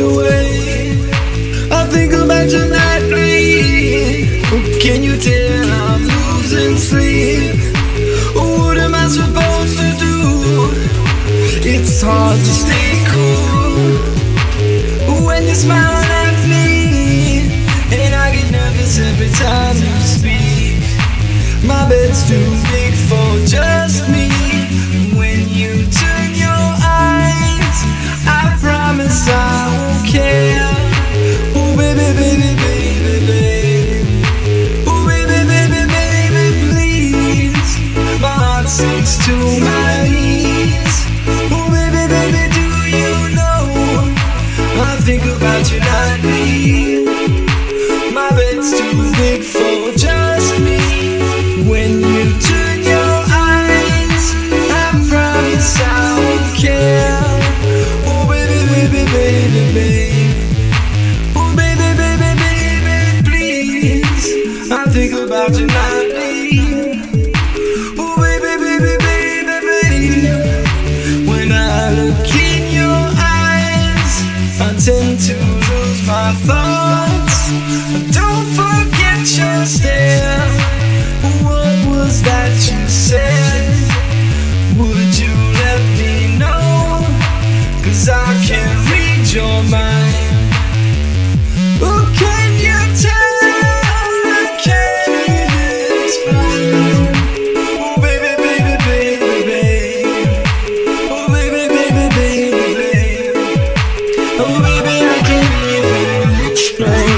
away. I think about you nightly. Can you tell I'm losing sleep? What am I supposed to do? It's hard to stay cool when you smile at me, and I get nervous every time you speak. My bed's too big for just me. When you turn your eyes, I promise I won't care. Oh baby, baby, baby, baby. Oh baby, baby, baby, please. My heart sinks to my knees. Oh baby, baby, do you know I think about you nightly. My bed's too big for just me. When you turn your eyes, I promise I won't care. Oh baby, baby, baby, baby. Oh baby, baby, baby, please. I think about you nightly. Oh baby, baby, baby, baby. When I look in your eyes, I tend to lose my thoughts. Don't forget your stare. What was that you said? Would you let me know? 'Cause I can't read your mind. Oh, can you tell? I can't explain. Oh baby, baby, baby, baby. Oh baby, baby, baby, baby. Oh baby, I can't even explain.